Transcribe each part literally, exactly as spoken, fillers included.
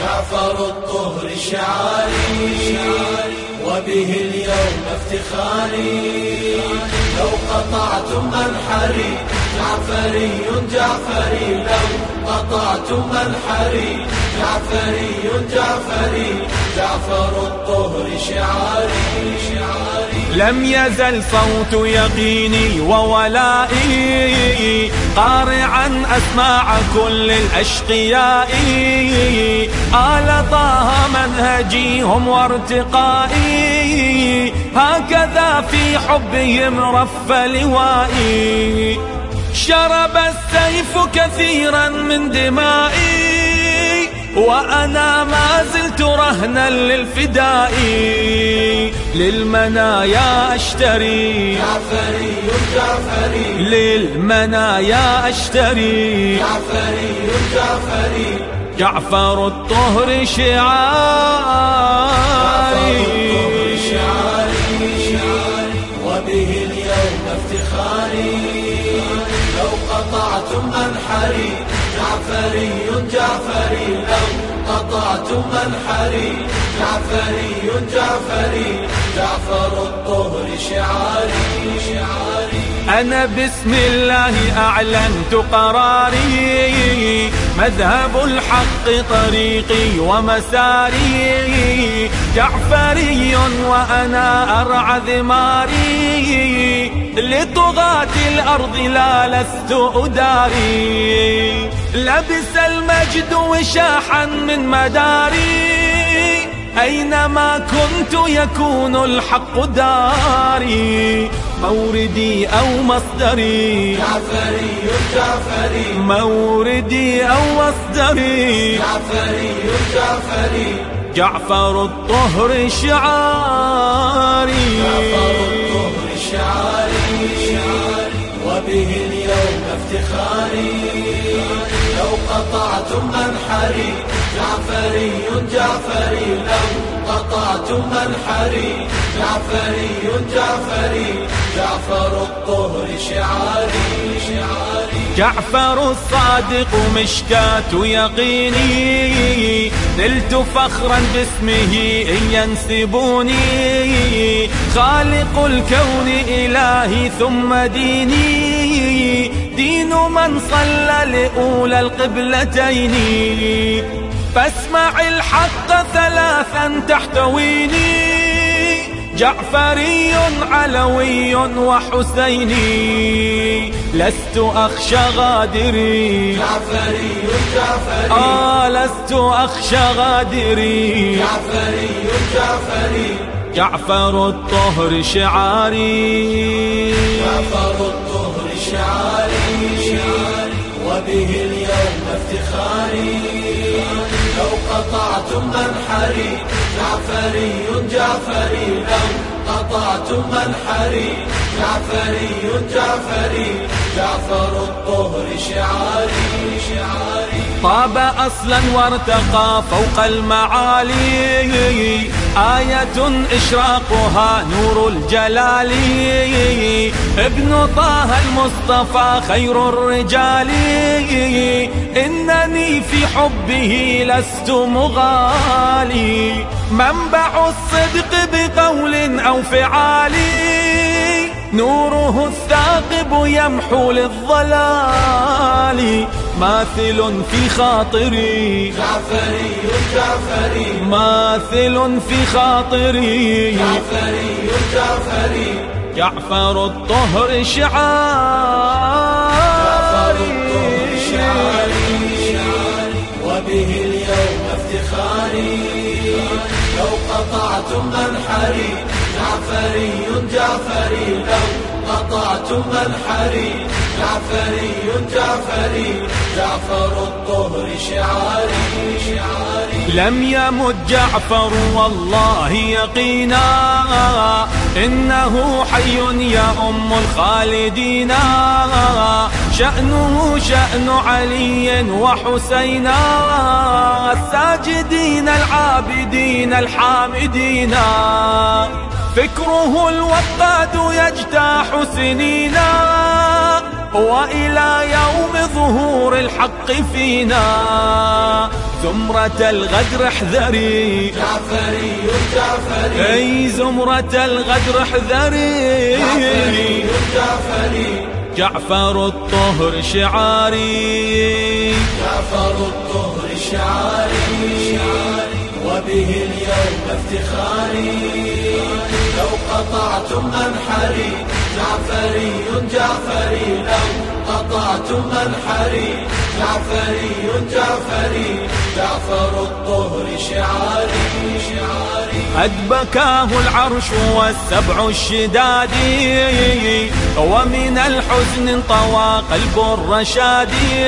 جعفر الطهر شعاري وبه اليوم افتخاري، لو قطعتم منحري جعفري جعفري، لو قطعتم منحري جعفري جعفري، جعفر الطهر شعاري شعاري. لم يزل صوت يقيني وولائي قارعا أسماع كل الأشقياء، آل طه منهجي هم وارتقائي، هكذا في حبهم رف لوائي. شرب السيف كثيرا من دمائي وأنا ما زلت رهنا للفداء، للمنايا أشتري جعفري جعفري، للمنايا أشتري جعفري جعفري، جعفر الطهر شعاري وبه اليوم افتخاري، لو قطعتم منحري جعفري جعفري، لو قطعتم منحري جعفري جعفري، جعفر الطهر شعاري شعاري. أنا بسم الله أعلنت قراري، مذهب الحق طريقي ومساري، جعفري وأنا أرعى ذماري، لطغاة الأرض لا لست أداري، لبس المجد وشاحا من مداري، أينما كنت يكون الحق داري، موردي أو مصدري جعفري جعفري، موردي أو مصدري جعفري جعفري، جعفر الطهر شعاري جعفر الطهر شعاري وبه اليوم افتخاري، لو قطعتم منحري جعفري جعفري، لو قطعتم منحري جعفري جعفري، جعفر الطهر شعاري شعاري. جعفر الصادق مشكاة يقيني، نلت فخرا باسمه إن ينسبوني، خالق الكون إلهي ثم ديني، دين من صلى لأولى القبلتين، فاسمع الحق ثلاثا تحتويني، جعفري علوي وحسيني، لست أخشى غادري جعفري جعفري، آه لست أخشى غادري، جعفري جعفري، جعفر الطهر شعاري جعفر الطهر شعاري وبه اليوم افتخاري، لو قطعتم منحري جعفري جعفري، لو قطعتم منحري جعفري جعفري، جعفر الطهر شعاري شعاري. طاب أصلا وارتقى فوق المعالي، آية إشراقها نور الجلال، ابن طه المصطفى خير الرجال، إنني في حبه لست مغالي، منبع الصدق بقول أو فعال، نوره الثاقب يمحو للضلال، ماثل في خاطري جعفري جعفري، ماثل في خاطري جعفري جعفري، جعفر الطهر شعاري وبه اليوم افتخاري، لو قطعتم منحري جعفري جعفري، لو قطعتم منحري جعفري جعفري، جعفر الطهر شعاري شعاري. لم يمت جعفر والله يقينا، إنه حي يا أم الخالدين، شأنه شأن علي وحسينا، الساجدين العابدين الحامدين، فكره الوقاد يجتاح سنينا، وإلى يوم ظهور الحق فينا، زمرة الغدر احذري، جعفري جعفري، اي زمرة الغدر احذري، جعفري جعفري، جعفر الطهر شعاري، جعفر الطهر شعاري، وبه اليوم افتخاري، لو قطعتم منحري جعفري جعفري، لو قطعتم منحري جعفري جعفري، جعفر الطهر شعاري شعاري. قد بكاه العرش والسبع الشداد، ومن الحزن انطوى قلب الرشاد،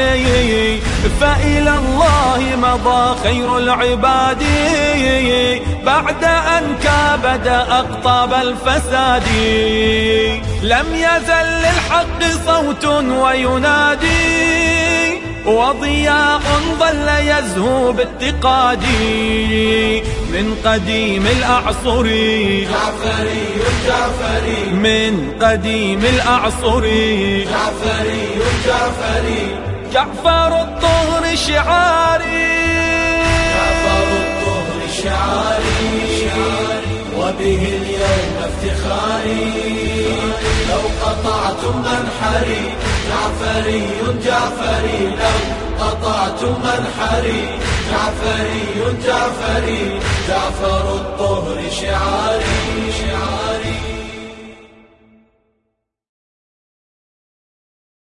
فإلى الله مضى خير العباد، بعد أن كابد أقطاب الفساد. لم يزل للحق صوت وينادي، وضياء ظل يزهو باتقاد، من قديم الأعصر جعفري جعفري، من قديم الأعصر جعفري جعفري، جعفر الطهر شعاري، جعفر الطهر شعاري، وبه اليوم افتخاري، لو قطعتم منحري جعفري جعفري، لو قطعتم منحري جعفري جعفري، جعفر الطهر شعاري شعاري.